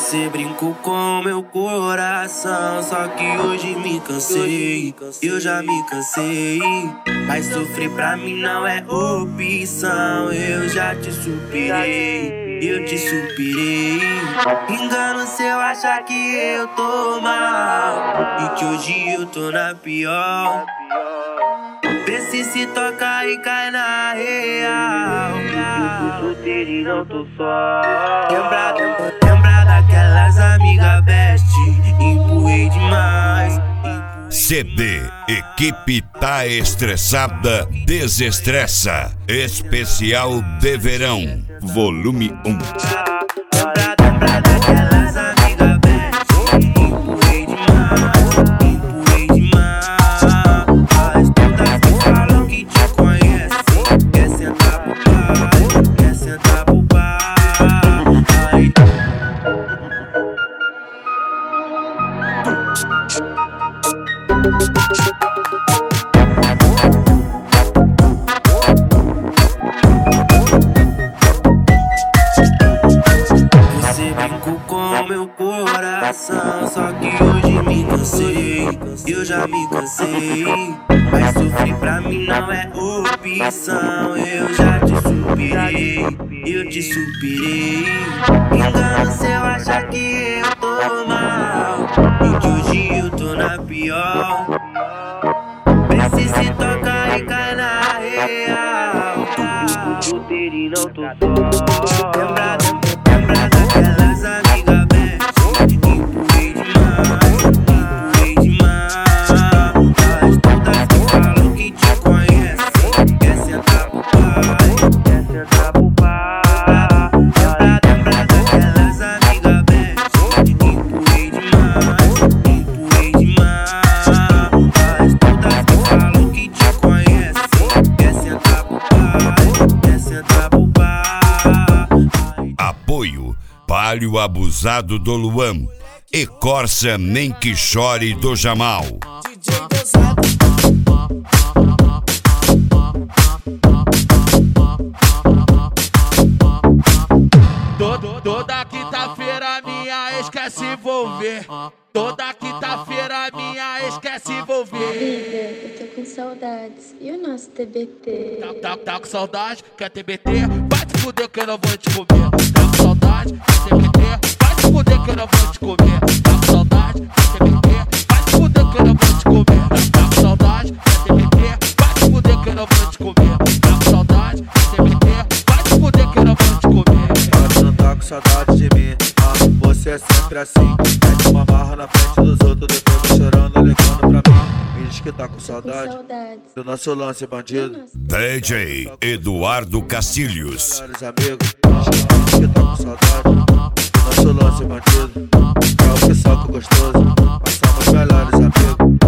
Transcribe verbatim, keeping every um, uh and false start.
Você brincou com meu coração, só que hoje me cansei. Eu já me cansei. Mas sofrer pra mim não é opção. Eu já te superei, eu te superei. Engano seu achar que eu tô mal e que hoje eu tô na pior. Vê se se toca e cai na real. Tô solteiro e não tô só. Lembra, lembra daquelas amigas best, empurrei demais. C D Equipe Tá Estressada, Desestressa. Especial de Verão, Volume um. Lembra, lembra daquelas amigas best, empurrei demais, empurrei demais. Todas que falam que te conhecem, quer sentar pro pai, quer sentar pro pai. Você brincou com meu coração, só que hoje me cansei. Eu já me cansei. Mas sofrer pra mim não é opção. Eu já te superei, eu te superei. Engano seu achar que eu tô mal e que hoje eu tô na pior. Vê se se toca e cai na real. Tô solteiro e não tô só. Lembra, lembra daquelas amigas best, empurrei demais, empurrei demais. Todas que falam que te conhecem, quer sentar pro pai, quer sentar pro pai. Lembra, lembra daquelas amigas best, empurrei demais, empurrei demais. Todas que falam que te conhecem, quer sentar pro pai, quer sentar pro pai. Apoio Palio Abusado do Luan e Corsa Nem Que Chore do Jamal. Todo, toda quinta-feira minha ex quer se envolver. Toda quinta-feira minha ex quer se envolver. Vida, eu tô com saudades. E o nosso T B T? Tá, tá, tá com saudade, quer T B T? Vai te fuder que eu não vou te comer. Tá com saudade, quer T B T? Vai te fuder que eu não vou te comer. Tá com saudade, quer T B T? Vai te fuder que eu não vou te comer. Tá com saudade, quer T B T? Vai te fuder que eu não vou te comer. Tá com saudade, quer T B T? Vai te fuder que eu não vou te comer. Mas não tá com saudade de mim, ah, você é sempre assim. Mete uma barra na frente dos outros, depois vem chorando, alegando pra mim. Me diz que tá com saudade do nosso lance bandido. D J Eduardo Castilhos. Melhores amigos, diz que tá com saudade do nosso lance bandido. É o pessoal que gostoso, mas somos melhores amigos.